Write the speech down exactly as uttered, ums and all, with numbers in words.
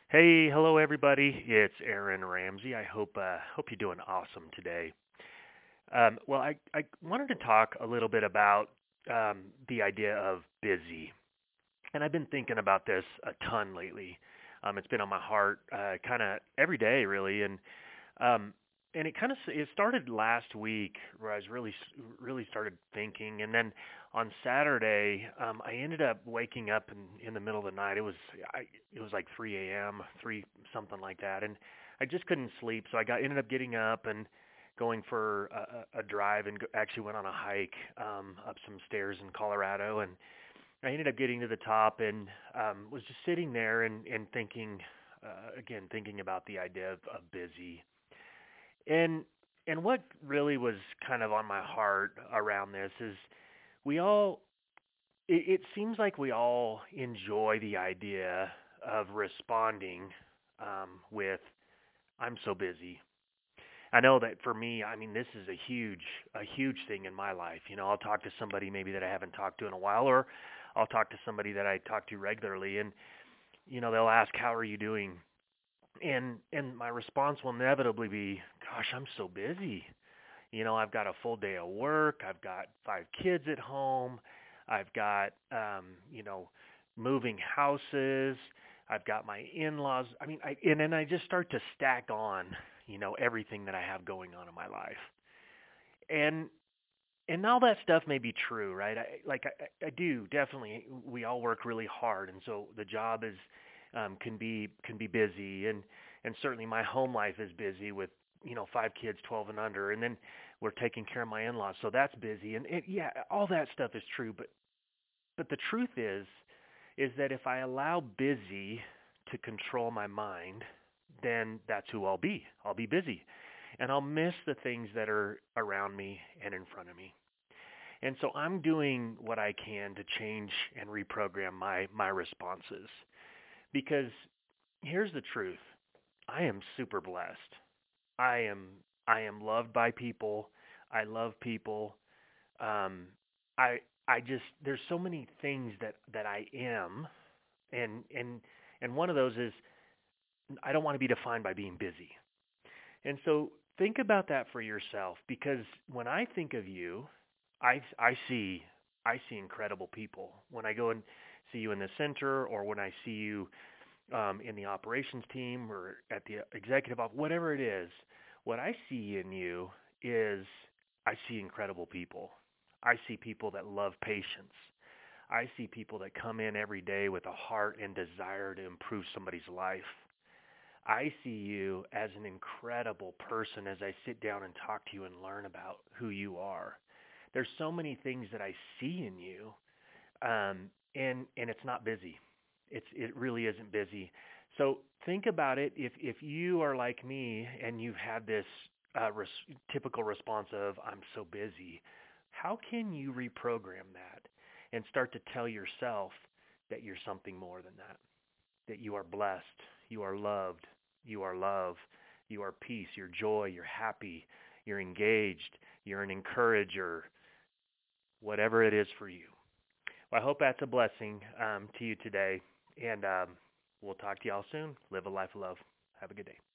Hey, hello everybody. It's Aaron Ramsey. I hope uh, hope you're doing awesome today. Um, well, I, I wanted to talk a little bit about um, the idea of busy, and I've been thinking about this a ton lately. Um, it's been on my heart, uh, kind of every day, really, and um, and it kind of it started last week where I was really really started thinking, and then on Saturday um, I ended up waking up in in the middle of the night. It was I, it was like three a m, three something like that, and I just couldn't sleep. So I got ended up getting up and going for a, a a drive and go, actually went on a hike um, up some stairs in Colorado, and I ended up getting to the top and um, was just sitting there and and thinking uh, again thinking about the idea of, of busy and and what really was kind of on my heart around this is we all it, it seems like we all enjoy the idea of responding um, with I'm so busy. I know that for me, I mean, this is a huge a huge thing in my life. You know, I'll talk to somebody maybe that I haven't talked to in a while, or I'll talk to somebody that I talk to regularly, and you know, they'll ask, "How are you doing?" And and my response will inevitably be, "Gosh, I'm so busy." You know, I've got a full day of work. I've got five kids at home. I've got, um, you know, moving houses. I've got my in-laws. I mean, I, and then I just start to stack on, you know, everything that I have going on in my life. And and all that stuff may be true, right? I, like I, I do definitely. We all work really hard, and so the job is um, can be can be busy, and and certainly my home life is busy with you know five kids, twelve and under, and then we're taking care of my in-laws, so that's busy, and it, yeah, all that stuff is true. But but the truth is is that if I allow busy to control my mind, then that's who I'll be. I'll be busy, and I'll miss the things that are around me and in front of me. And so I'm doing what I can to change and reprogram my my responses because here's the truth. I am super blessed. I am I am loved by people. I love people. Um I I just there's so many things that that I am and and and one of those is I don't want to be defined by being busy. And so think about that for yourself because when I think of you, I I see I see incredible people. When I go and see you in the center or when I see you um, in the operations team or at the executive office, whatever it is, what I see in you is I see incredible people. I see people that love patience. I see people that come in every day with a heart and desire to improve somebody's life. I see you as an incredible person as I sit down and talk to you and learn about who you are. There's so many things that I see in you, um, and and it's not busy. It's it really isn't busy. So think about it. If if you are like me and you've had this uh, res- typical response of "I'm so busy," how can you reprogram that and start to tell yourself that you're something more than that? That you are blessed, you are loved, you are love, you are peace, you're joy, you're happy, you're engaged, you're an encourager, whatever it is for you. Well, I hope that's a blessing um, to you today, and um, we'll talk to y'all soon. Live a life of love. Have a good day.